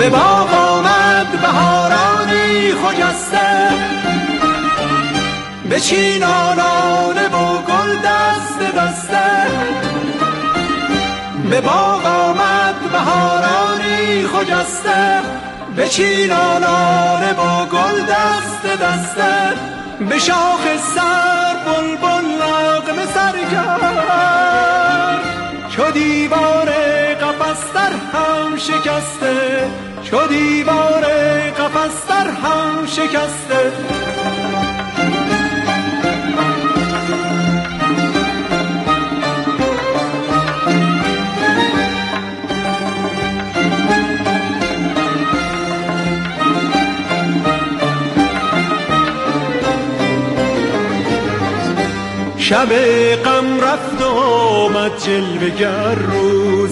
به باغ آمد بهارانی خجسته، بچین آلاله و گل دست دسته. به باغ آمد بهارانی خجسته، بچین آلاله و گل دست دسته. به شاخ سر بلبل نغمه سر کرد، چو دیوار قفس در هم شکسته، چو دیوار قفس در هم شکسته. شب غم رفت و آمد جلوه گر روز،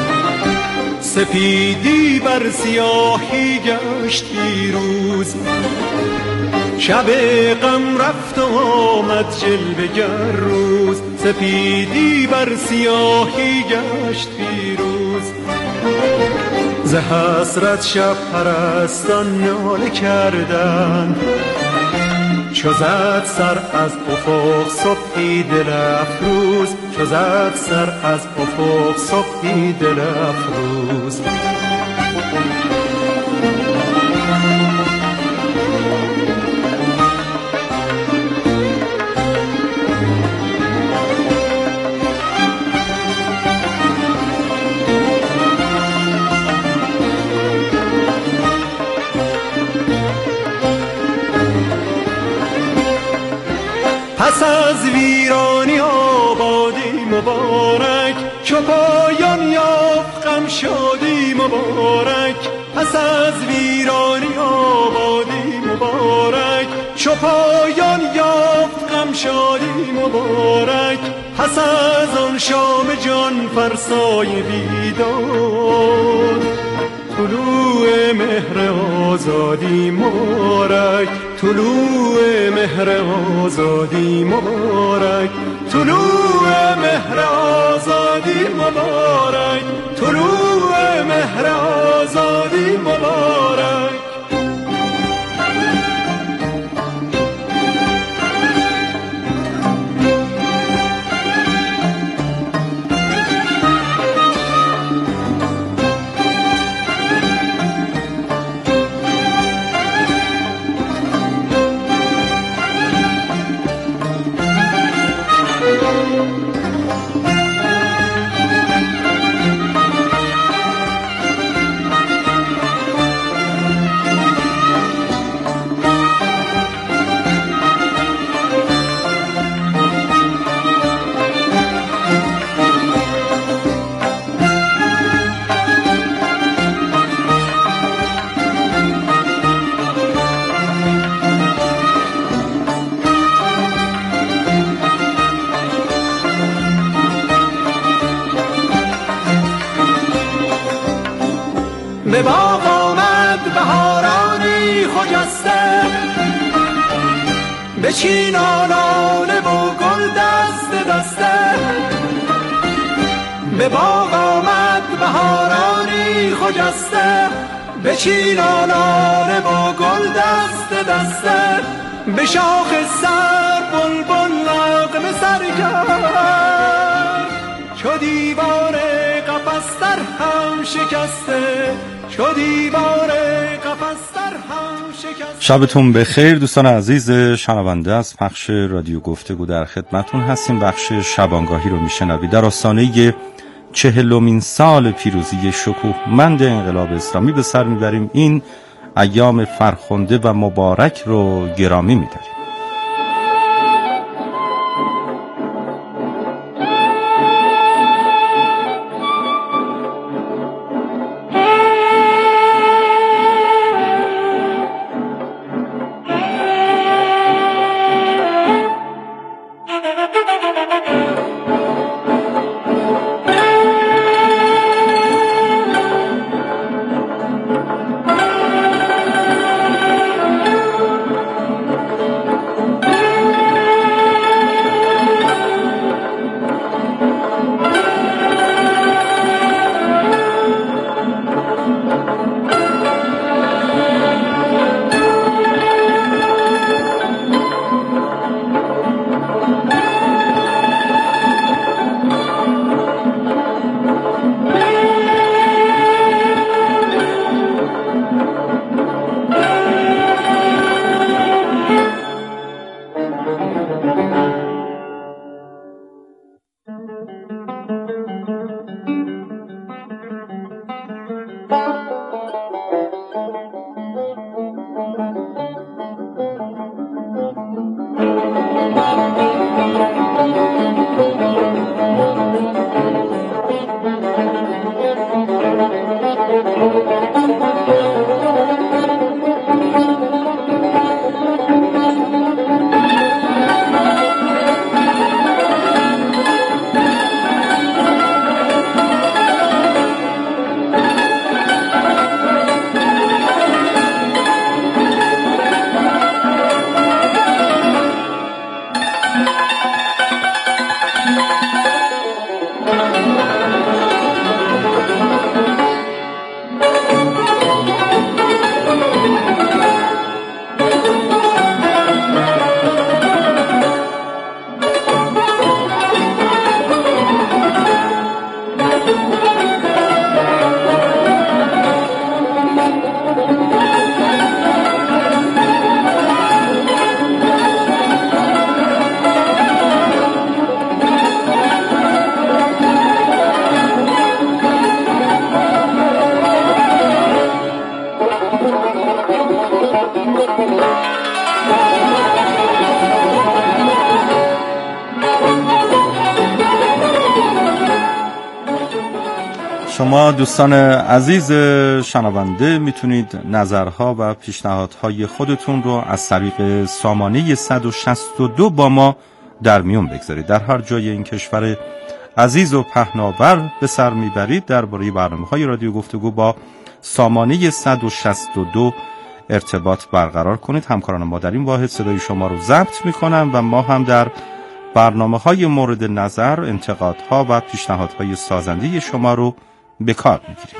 سپیدی بر سیاهی گشت پیروز. شب غم رفت و آمد جلوه گر روز، سپیدی بر سیاهی گشت پیروز. ز حسرت شب پرستان ناله کردند، چو زد سر از افق صبحی دل افروز، چو زد سر از افق صبحی دل افروز. پس از ویرانی آبادی مبارک، چو پایان یافت غم شادی مبارک. پس از ویرانی آبادی مبارک، چو پایان یافت غم شادی مبارک. پس از آن شام جان فرسای بیدار، طلوع مهر آزادی مبارک، طلوع مهر آزادی مبارک، طلوع مهر آزادی مبارک، طلوع مهر آزادی مبارک. به باغ آمد بهارانی خجسته، بچین آلاله و گل دست دسته. به باغ آمد بهارانی خجسته، بچین آلاله و گل دست دسته. به شاخ سر بلبل نغمه سر کرد، چو دیوار قفس در هم شکسته، چو دیوار قفس در هم شکسته. شبتون بخیر دوستان عزیز شنونده، از پخش رادیو گفتگو در خدمتون هستیم. بخش شبانگاهی رو میشنوید. در آستانه 40مین سال پیروزی شکوهمند انقلاب اسلامی به سر میبریم. این ایام فرخنده و مبارک رو گرامی میداریم. شما دوستان عزیز شنونده میتونید نظرها و پیشنهادهای خودتون رو از طریق سامانه 162 با ما در میون بگذارید. در هر جای این کشور عزیز و پهناور به سر میبرید درباره برنامه‌های رادیو گفتگو با سامانه 162 ارتباط برقرار کنید. همکاران ما در این واحد صدای شما رو ضبط میکنن و ما هم در برنامه‌های مورد نظر، انتقادها و پیشنهادهای سازنده شما رو به کار میگیریم.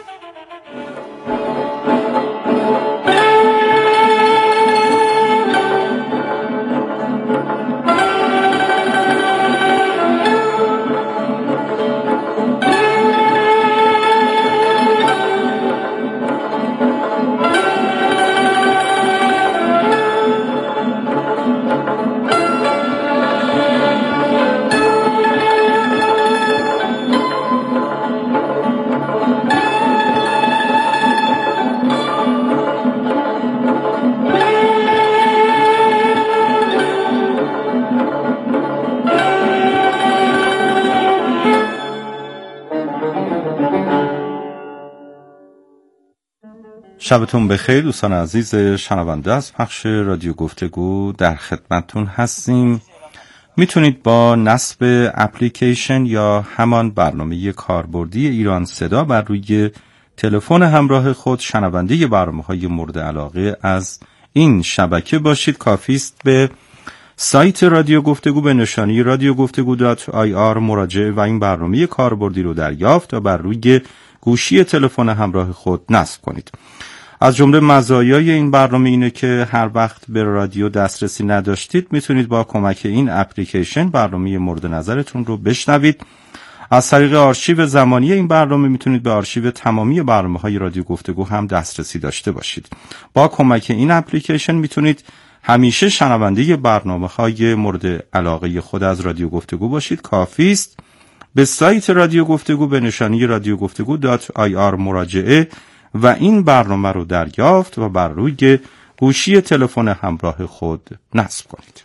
شبتون بخیر دوستان عزیز شنونده، از پخش رادیو گفتگو در خدمتتون هستیم. میتونید با نصب اپلیکیشن یا همان برنامه کاربردی ایران صدا بر روی تلفن همراه خود شنونده برنامه‌های مورد علاقه از این شبکه باشید. کافی است به سایت رادیو گفتگو به نشانی radiogoftegu.ir مراجعه و این برنامه کاربردی رو دریافت و بر روی گوشی تلفن همراه خود نصب کنید. از جمله مزایای این برنامه اینه که هر وقت به رادیو دسترسی نداشتید میتونید با کمک این اپلیکیشن برنامه مورد نظرتون رو بشنوید. از طریق آرشیو زمانی این برنامه میتونید به آرشیو تمامی برنامه‌های رادیو گفتگو هم دسترسی داشته باشید. با کمک این اپلیکیشن میتونید همیشه شنونده برنامه‌های مورد علاقه خود از رادیو گفتگو باشید. کافی است به سایت رادیو گفتگو به نشانی radiogoftegu.ir مراجعه و این برنامه رو دریافت و بر روی گوشی تلفن همراه خود نصب کنید.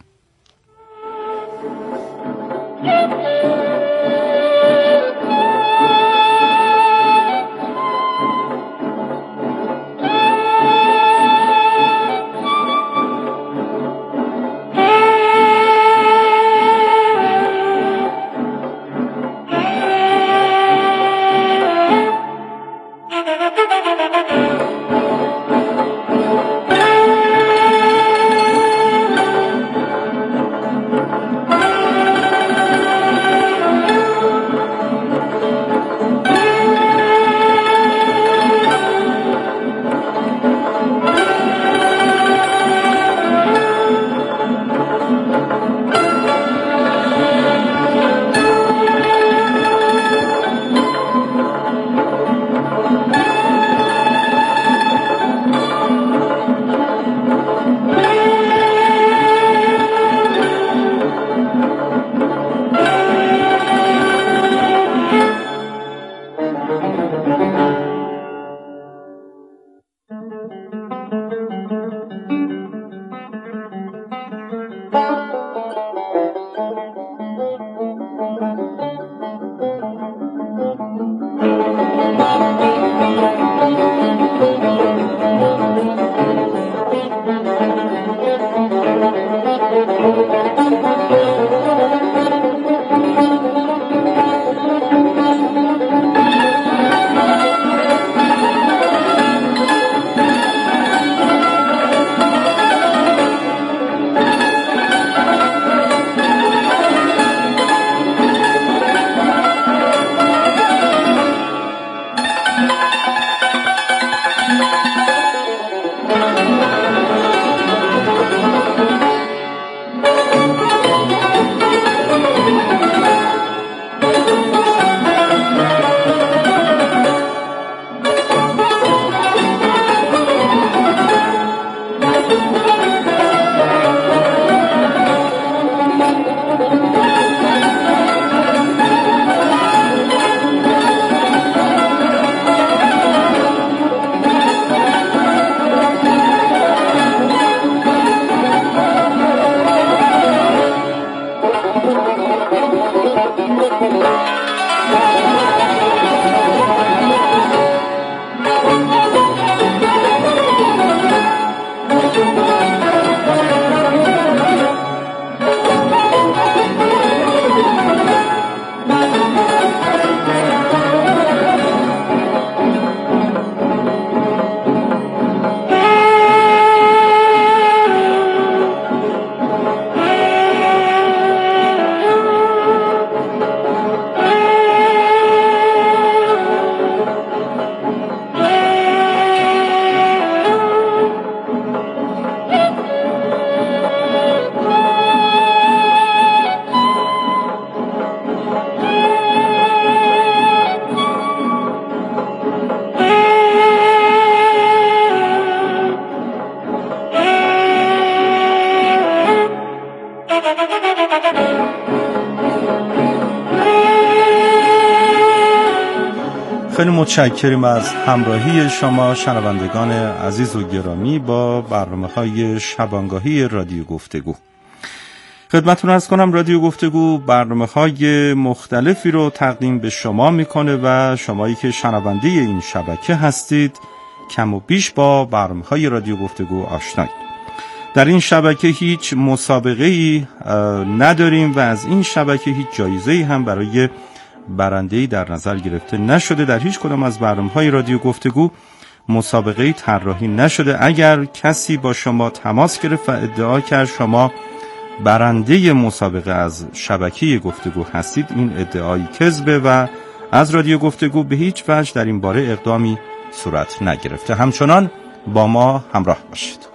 خیلی متشکریم از همراهی شما شنوندگان عزیز و گرامی با برنامه‌های شبانگاهی رادیو گفتگو. خدمتتون عرض کنم رادیو گفتگو برنامه‌های مختلفی رو تقدیم به شما میکنه و شمایی که شنونده این شبکه هستید کم و بیش با برنامه‌های رادیو گفتگو آشنایید. در این شبکه هیچ مسابقه‌ای نداریم و از این شبکه هیچ جایزه‌ای هم برای برنده‌ای در نظر گرفته نشده. در هیچ کدام از برنامه‌های رادیو گفتگو مسابقه‌ای طراحی نشده. اگر کسی با شما تماس گرفت و ادعا کرد شما برنده مسابقه از شبکه گفتگو هستید، این ادعای کذبه و از رادیو گفتگو به هیچ وجه در این باره اقدامی صورت نگرفته. همچنان با ما همراه باشید.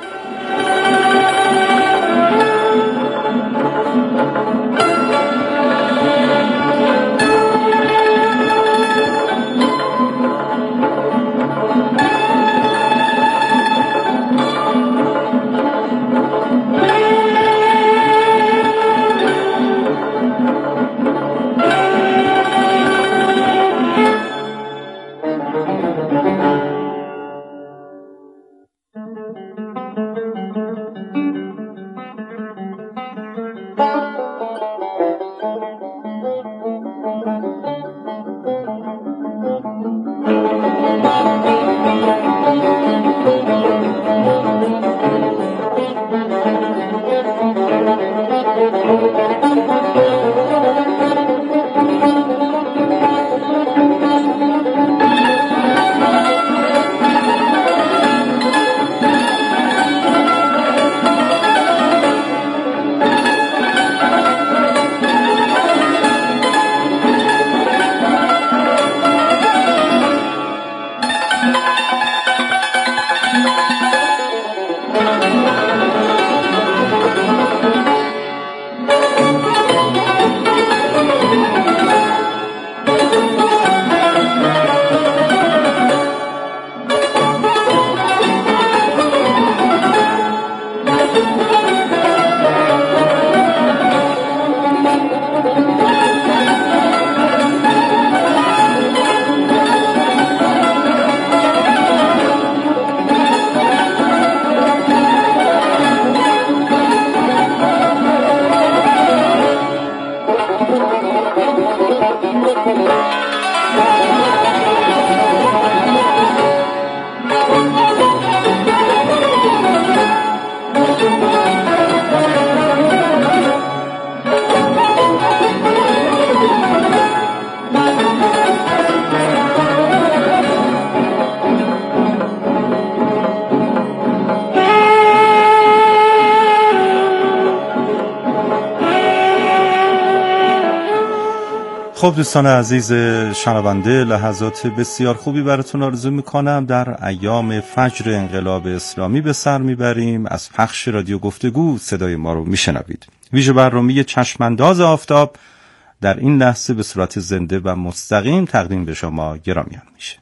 خب دوستان عزیز شنونده، لحظات بسیار خوبی براتون آرزو میکنم. در ایام فجر انقلاب اسلامی به سر میبریم. از پخش رادیو گفتگو صدای ما رو میشنوید. ویژه برنامه چشمانداز آفتاب در این لحظه به صورت زنده و مستقیم تقدیم به شما گرامیان میشه.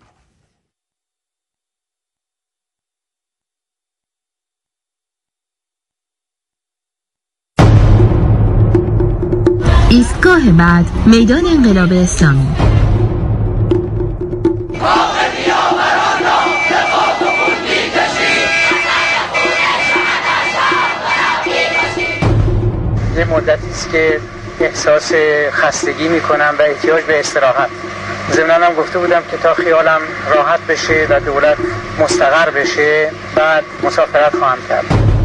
ایستگاه بعد میدان انقلاب اسلامی. یه مدتی است که احساس خستگی میکنم و احتیاج به استراحت. ضمناً هم گفته بودم که تا خیالم راحت بشه و دولت مستقر بشه بعد مسافرت خواهم کرد.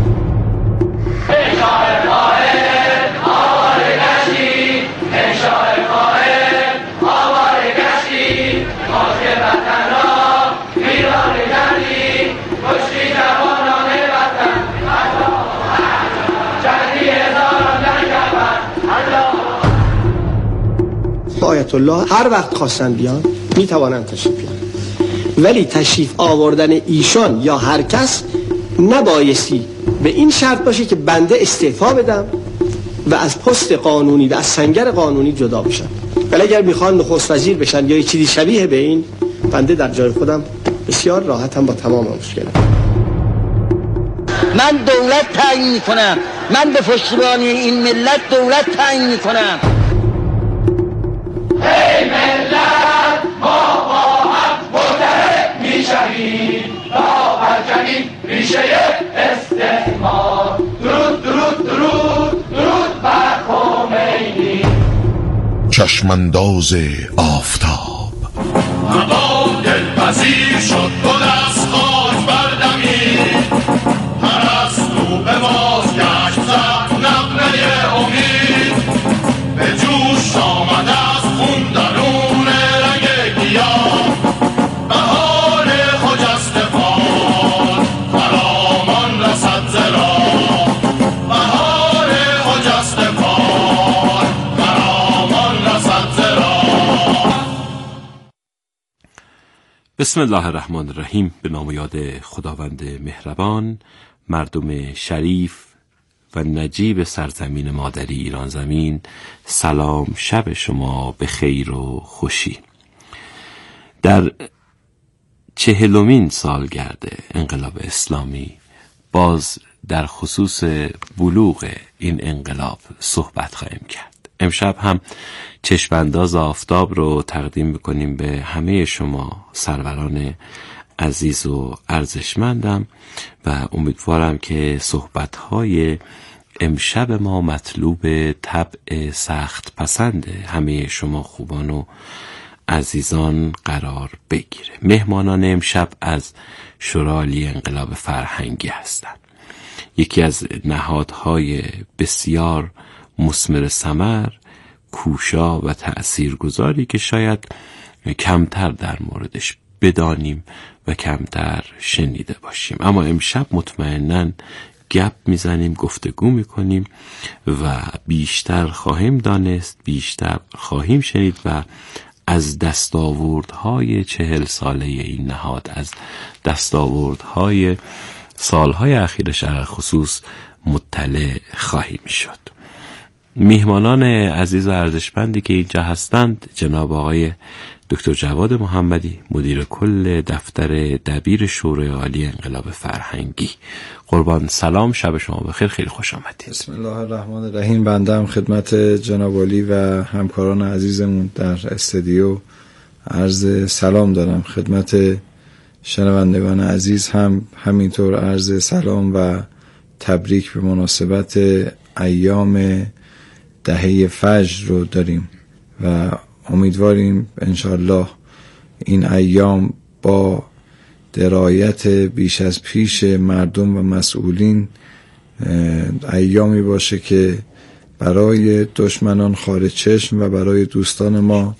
آیت الله هر وقت خواستن بیان میتوانن تشریف بیان، ولی تشریف آوردن ایشان یا هر کس نبایستی به این شرط باشه که بنده استعفا بدم و از پست قانونی و از سنگر قانونی جدا بشن. ولی اگر میخوان نخست وزیر بشن یا چیزی شبیه به این، بنده در جای خودم بسیار راحتم با تمام مشکلات. من دولت تعیین میکنم، من به پشتیبانی این ملت دولت تعیین میکنم. ای ملت ما با هم متحد میشویم تا برکنیم ریشه استعمار. درود درود درود درود بر خمینی. چشمانداز آفتاب هوا دلپذیر شد گل از خاک بردمید. پرستو به بازگشت زد نغمه امید. به جوش آمد از خون درون رگ گیاه. بهار خجسته باد خرامان رسد ز راه. بهار خجسته باد خرامان رسد ز راه. بسم الله الرحمن الرحیم. به نام و یاد خداوند مهربان. مردم شریف و نجیب سرزمین مادری ایران زمین، سلام شب شما به خیر و خوشی. در 40مین سالگرد انقلاب اسلامی باز در خصوص بلوغ این انقلاب صحبت خواهیم کرد. امشب هم چشمانداز آفتاب رو تقدیم میکنیم به همه شما سروران عزیز و ارزشمندم و امیدوارم که صحبت‌های امشب ما مطلوب طبع سخت پسند همه شما خوبان و عزیزان قرار بگیره. مهمانان امشب از شورای انقلاب فرهنگی هستند. یکی از نهادهای بسیار مثمر ثمر، کوشا و تأثیرگذاری که شاید کمتر در موردش بدانیم و کمتر شنیده باشیم، اما امشب مطمئناً گپ میزنیم، گفتگو میکنیم و بیشتر خواهیم دانست، بیشتر خواهیم شنید و از دستاوردهای 40 ساله این نهاد، از دستاوردهای سالهای اخیرش در خصوص مطلع خواهیم شد. میهمانان عزیز و ارزشمندی که اینجا هستند، جناب آقای دکتر جواد محمدی، مدیر کل دفتر دبیر شورای عالی انقلاب فرهنگی. قربان سلام، شب شما بخیر، خیلی خوش آمدید. بسم الله الرحمن الرحیم. بنده هم خدمت جناب عالی و همکاران عزیزمون در استودیو عرض سلام دارم. خدمت شنوندگان عزیز هم همینطور عرض سلام و تبریک به مناسبت ایام دهه فجر رو داریم و امیدواریم انشاءالله این ایام با درایت بیش از پیش مردم و مسئولین ایامی باشه که برای دشمنان خارج چشم و برای دوستان ما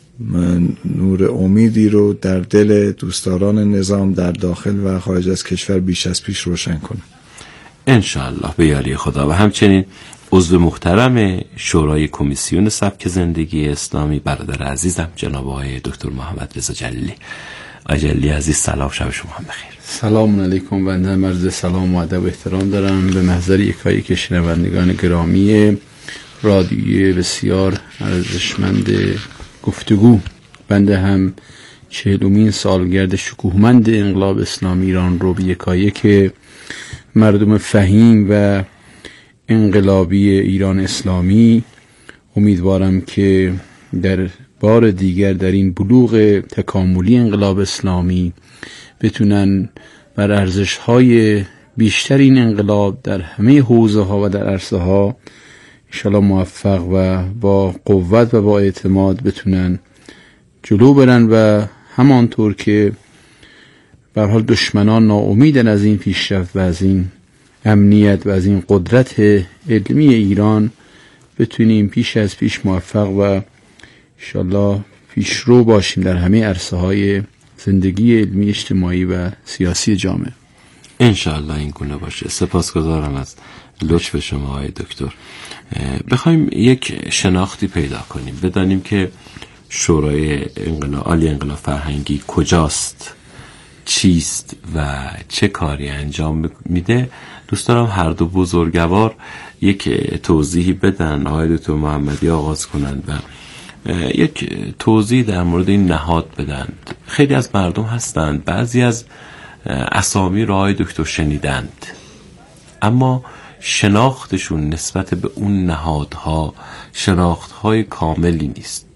نور امیدی رو در دل دوستداران نظام در داخل و خارج از کشور بیش از پیش روشن کنه انشاءالله به یاری خدا. و همچنین عضو محترم شورای کمیسیون سبک زندگی اسلامی، برادر عزیزم جناب آقای دکتر محمد رضا جلیلی. آقای جلیلی عزیز سلام، شب شما هم بخیر. سلام علیکم. بنده عرض سلام و ادب و احترام دارم به محضر یکایک شنوندگان گرامی رادیوی بسیار ارزشمند گفتگو. بنده هم 40مین سالگرد شکوهمند انقلاب اسلامی ایران رو به یکایک مردم فهیم و انقلابی ایران اسلامی امیدوارم که در بار دیگر در این بلوغ تکاملی انقلاب اسلامی بتونن بر ارزش‌های بیشتر این انقلاب در همه حوزه‌ها و در عرصه‌ها ان شاءالله موفق و با قوت و با اعتماد بتونن جلو برن و همانطور که به هر حال دشمنان ناامیدن از این پیشرفت و از این امنیت و از این قدرت علمی ایران، بتونیم پیش از پیش موفق و انشاءالله پیشرو باشیم در همه عرصه‌های زندگی علمی، اجتماعی و سیاسی جامعه. انشاءالله این گونه باشه. سپاسگزارم از لطف شما آقای دکتر. بخوایم یک شناختی پیدا کنیم، بدانیم که شورای عالی انقلاب فرهنگی کجاست، چیست و چه کاری انجام میده، دوست دارم هر دو بزرگوار یک توضیحی بدن. آقای دکتر محمدی آغاز کنند و یک توضیح در مورد این نهاد بدن. خیلی از مردم هستند بعضی از اسامی رو آقای دکتر شنیدند اما شناختشون نسبت به اون نهادها شناختهای کاملی نیست.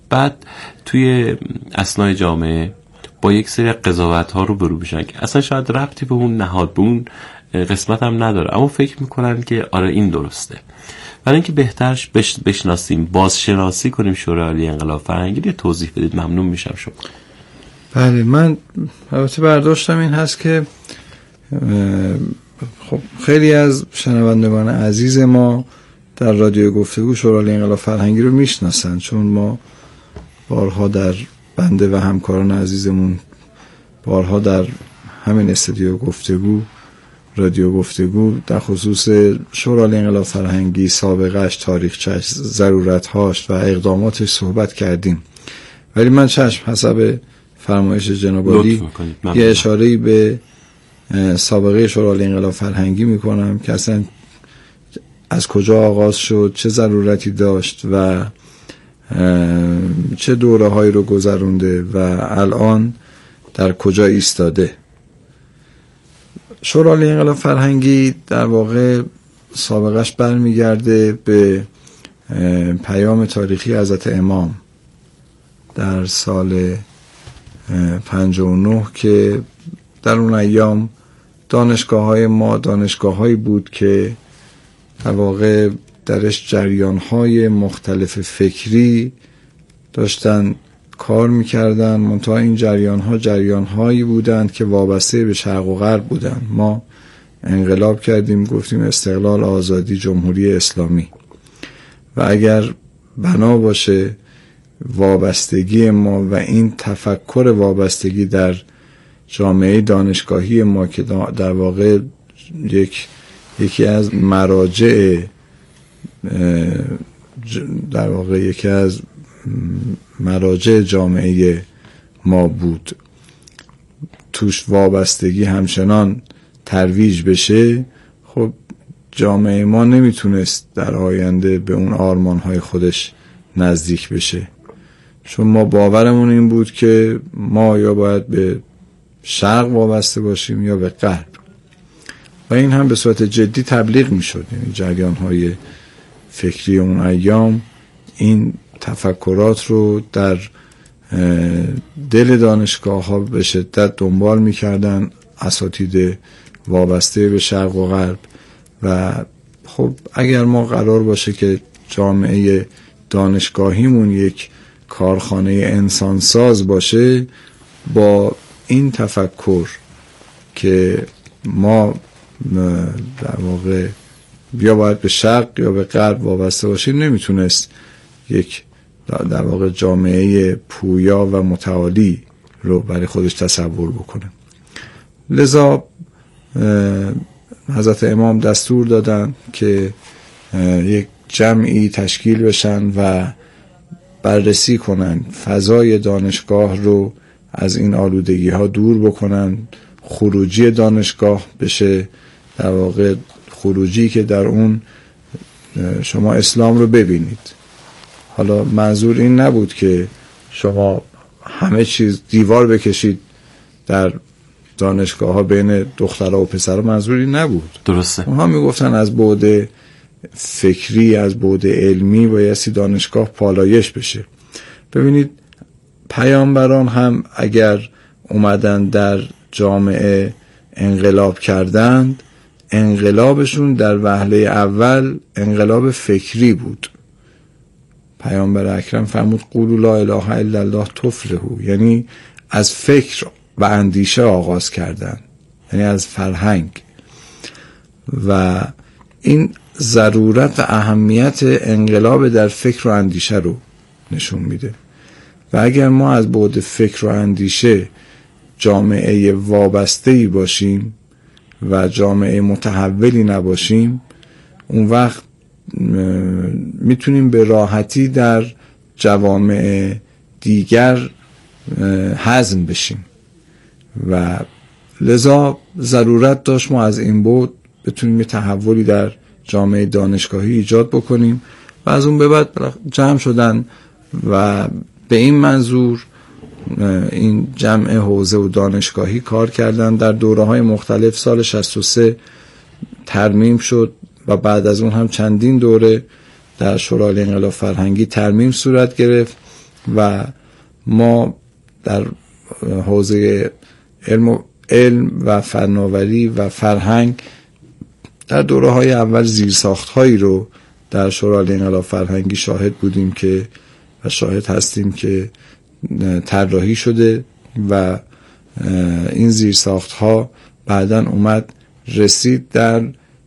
بعد توی اثنای جامعه با یک سری قضاوت ها رو برو بشن که اصلا شاید ربطی به اون نهاد به اون قسمت هم نداره، اما فکر میکنن که آره این درسته. برای اینکه بهترش بشناسیم، بازشناسی کنیم شورای عالی انقلاب فرهنگی، یه توضیح بدید ممنون میشم شما. بله، من البته برداشتم این هست که خب خیلی از شنوندگان عزیز ما در رادیو گفتگو شورای عالی انقلاب فرهنگی رو میشناسن، چون ما بارها در بنده و همکاران عزیزمون بارها در همین استودیو گفتگو، رادیو گفتگو، در خصوص شورای عالی انقلاب فرهنگی، سابقه‌اش، تاریخچه‌اش، ضرورت‌هاش و اقداماتش صحبت کردیم. ولی من چشم حسب فرمایش جناب عالی یه اشاره‌ای به سابقه شورای عالی انقلاب فرهنگی میکنم که اصلا از کجا آغاز شد، چه ضرورتی داشت و چه دوره هایی رو گذرونده و الان در کجا ایستاده. شورای عالی انقلاب فرهنگی در واقع سابقش برمیگرده به پیام تاریخی حضرت امام در سال 59 که در اون ایام دانشگاه‌های ما دانشگاه‌هایی بود که در واقع درش جریان‌های مختلف فکری داشتن کار می‌کردن، منتها این جریان‌ها جریان‌هایی بودند که وابسته به شرق و غرب بودند. ما انقلاب کردیم، گفتیم استقلال، آزادی، جمهوری اسلامی، و اگر بنا باشه وابستگی ما و این تفکر وابستگی در جامعه دانشگاهی ما که در واقع یکی از مراجع در واقع یکی از مراجع جامعه ما بود، توش وابستگی همچنان ترویج بشه، خب جامعه ما نمیتونست در آینده به اون آرمانهای خودش نزدیک بشه، چون ما باورمون این بود که ما یا باید به شرق وابسته باشیم یا به غرب، و این هم به صورت جدی تبلیغ می شد. یعنی جریان های فکری اون ایام این تفکرات رو در دل دانشگاه ها به شدت دنبال می کردن، اساتید وابسته به شرق و غرب. و خب اگر ما قرار باشه که جامعه دانشگاهیمون یک کارخانه انسانساز باشه، با این تفکر که ما در واقع یا باید به شرق یا به غرب وابسته باشیم، نمیتونست یک در واقع جامعه پویا و متعالی رو برای خودش تصور بکنه. لذا حضرت امام دستور دادن که یک جمعی تشکیل بشن و بررسی کنن، فضای دانشگاه رو از این آلودگی ها دور بکنن، خروجی دانشگاه بشه در واقع خروجی که در اون شما اسلام رو ببینید. حالا منظور این نبود که شما همه چیز دیوار بکشید در دانشگاه ها بین دخترها و پسرها، منظور این نبود. درسته. اونها میگفتن از بعد فکری، از بعد علمی بایستی دانشگاه پالایش بشه. ببینید پیامبران هم اگر اومدن در جامعه انقلاب کردند، انقلابشون در وهله اول انقلاب فکری بود. پیامبر اکرم فرمود قولوا لا اله الا الله تفلحوا، یعنی از فکر و اندیشه آغاز کردن، یعنی از فرهنگ، و این ضرورت و اهمیت انقلاب در فکر و اندیشه رو نشون میده. و اگر ما از بعد فکر و اندیشه جامعه وابسته‌ای باشیم و جامعه متحولی نباشیم، اون وقت میتونیم به راحتی در جوامع دیگر هضم بشیم، و لذا ضرورت داشت ما از این بعد بتونیم تحولی در جامعه دانشگاهی ایجاد بکنیم. و از اون به بعد جمع شدن و به این منظور این جمع حوزه و دانشگاهی کار کردن. در دوره‌های مختلف سال 63 ترمیم شد و بعد از اون هم چندین دوره در شورای عالی انقلاب فرهنگی ترمیم صورت گرفت و ما در حوزه علم و فناوری و فرهنگ در دوره‌های اول زیرساخت‌هایی رو در شورای انقلاب فرهنگی شاهد بودیم که و شاهد هستیم که طراحی شده و این زیرساخت‌ها بعداً اومد رسید در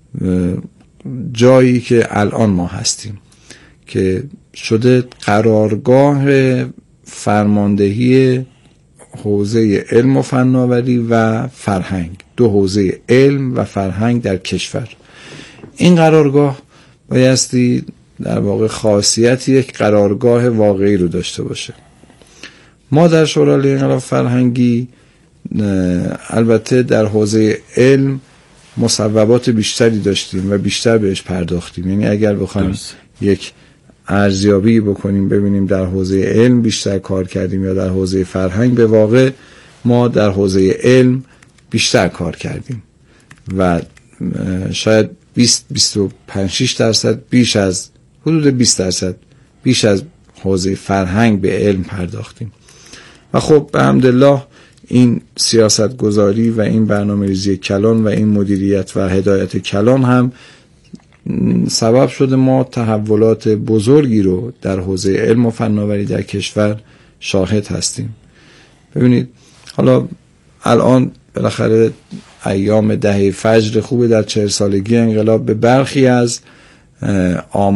جایی که الان ما هستیم که شده قرارگاه فرماندهی حوزه علم و فناوری و فرهنگ، دو حوزه علم و فرهنگ در کشور. این قرارگاه بایستی در واقع خاصیت یک قرارگاه واقعی رو داشته باشه. ما در شورای انقلاب فرهنگی البته در حوزه علم مصوبات بیشتری داشتیم و بیشتر بهش پرداختیم. یعنی اگر بخوایم یک ارزیابی بکنیم ببینیم در حوزه علم بیشتر کار کردیم یا در حوزه فرهنگ، به واقع ما در حوزه علم بیشتر کار کردیم و شاید 20-25-6% بیش از حدود 20% بیش از حوزه فرهنگ به علم پرداختیم. و خب به حمدالله این سیاست گذاری و این برنامه‌ریزی کلان و این مدیریت و هدایت کلان هم سبب شده ما تحولات بزرگی رو در حوزه علم و فناوری در کشور شاهد هستیم. ببینید حالا الان بالاخره ایام دهه فجر خوبه در 40 سالگی انقلاب به برخی از